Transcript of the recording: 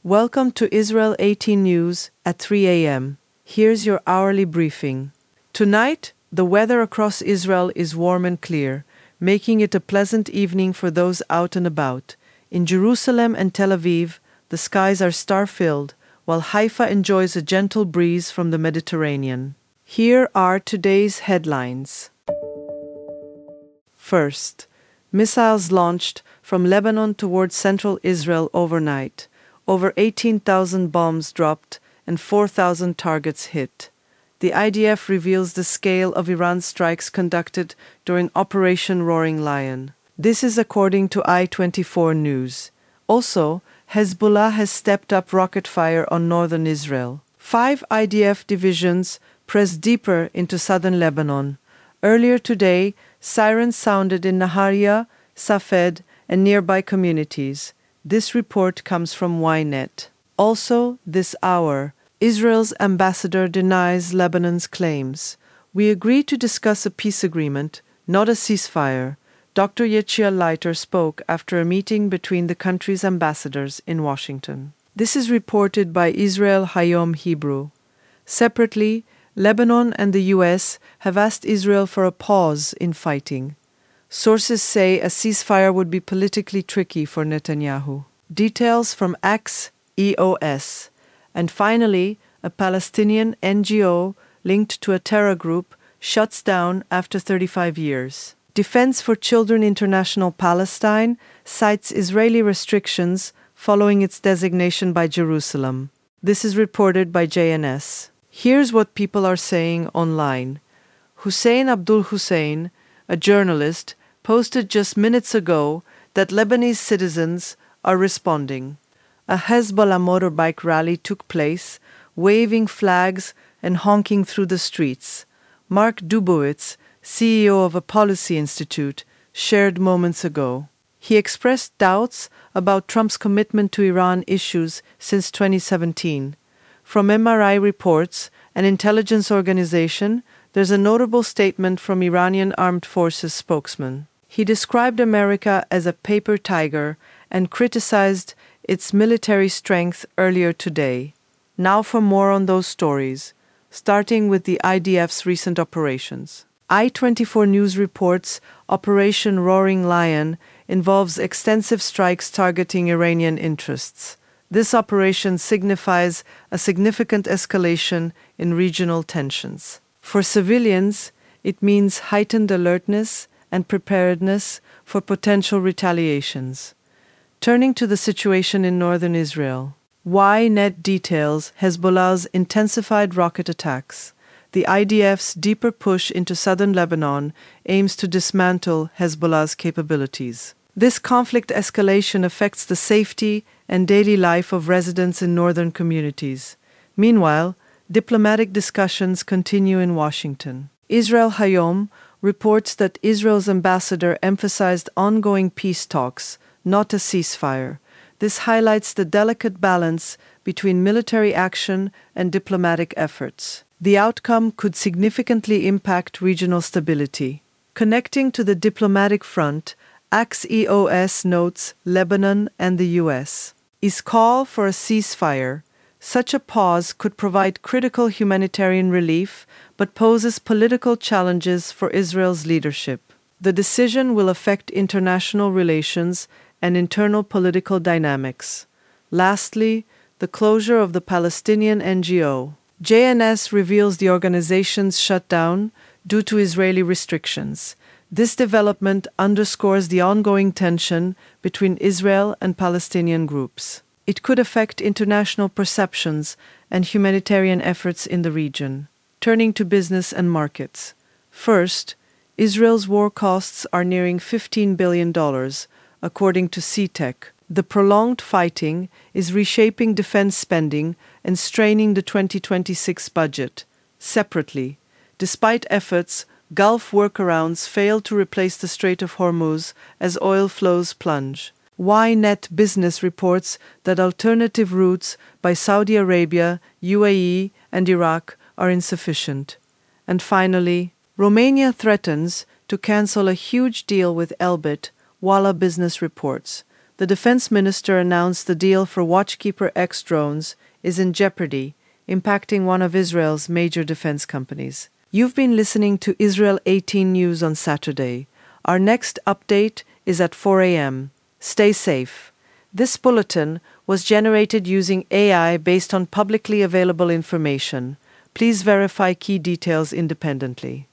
Welcome to Israel 18 News at 3 a.m. Here's your hourly briefing. Tonight, the weather across Israel is warm and clear, making it a pleasant evening for those out and about. In Jerusalem and Tel Aviv, the skies are star-filled, while Haifa enjoys a gentle breeze from the Mediterranean. Here are today's headlines. First, missiles launched from Lebanon towards central Israel overnight. Over 18,000 bombs dropped and 4,000 targets hit. The IDF reveals the scale of Iran's strikes conducted during Operation Roaring Lion. This is according to I-24 News. Also, Hezbollah has stepped up rocket fire on northern Israel. 5 IDF divisions press deeper into southern Lebanon. Earlier today, sirens sounded in Nahariya, Safed, and nearby communities. This report comes from Ynet. Also, this hour, Israel's ambassador denies Lebanon's claims. We agree to discuss a peace agreement, not a ceasefire. Dr. Yechiel Leiter spoke after a meeting between the country's ambassadors in Washington. This is reported by Israel Hayom Hebrew. Separately, Lebanon and the U.S. have asked Israel for a pause in fighting. Sources say a ceasefire would be politically tricky for Netanyahu. Details from Axe-EOS. And finally, a Palestinian NGO linked to a terror group shuts down after 35 years. Defense for Children International Palestine cites Israeli restrictions following its designation by Jerusalem. This is reported by JNS. Here's what people are saying online. Hussein Abdul Hussein, a journalist, posted just minutes ago that Lebanese citizens are responding. A Hezbollah motorbike rally took place, waving flags and honking through the streets. Mark Dubowitz, CEO of a policy institute, shared moments ago. He expressed doubts about Trump's commitment to Iran issues since 2017. From MRI reports, an intelligence organization, there's a notable statement from Iranian Armed Forces spokesman. He described America as a paper tiger and criticized its military strength earlier today. Now for more on those stories, starting with the IDF's recent operations. I-24 News reports Operation Roaring Lion involves extensive strikes targeting Iranian interests. This operation signifies a significant escalation in regional tensions. For civilians, it means heightened alertness and preparedness for potential retaliations. Turning to the situation in northern Israel, Ynet details Hezbollah's intensified rocket attacks. The IDF's deeper push into southern Lebanon aims to dismantle Hezbollah's capabilities. This conflict escalation affects the safety and daily life of residents in northern communities. Meanwhile, diplomatic discussions continue in Washington. Israel Hayom reports that Israel's ambassador emphasized ongoing peace talks, not a ceasefire. This highlights the delicate balance between military action and diplomatic efforts. The outcome could significantly impact regional stability. Connecting to the diplomatic front, Axe-EOS notes Lebanon and the U.S. is call for a ceasefire. Such a pause could provide critical humanitarian relief, but poses political challenges for Israel's leadership. The decision will affect international relations and internal political dynamics. Lastly, the closure of the Palestinian NGO. JNS reveals the organization's shutdown due to Israeli restrictions. This development underscores the ongoing tension between Israel and Palestinian groups. It could affect international perceptions and humanitarian efforts in the region. Turning to business and markets. First, Israel's war costs are nearing $15 billion, according to CTEC. The prolonged fighting is reshaping defense spending and straining the 2026 budget. Separately, despite efforts, Gulf workarounds fail to replace the Strait of Hormuz as oil flows plunge. Ynet Business reports that alternative routes by Saudi Arabia, UAE, and Iraq are insufficient. And finally, Romania threatens to cancel a huge deal with Elbit, Walla Business reports. the defense minister announced the deal for Watchkeeper X drones is in jeopardy, impacting one of Israel's major defense companies. You've been listening to Israel 18 News on Saturday. Our next update is at 4 a.m. Stay safe. This bulletin was generated using AI based on publicly available information. Please verify key details independently.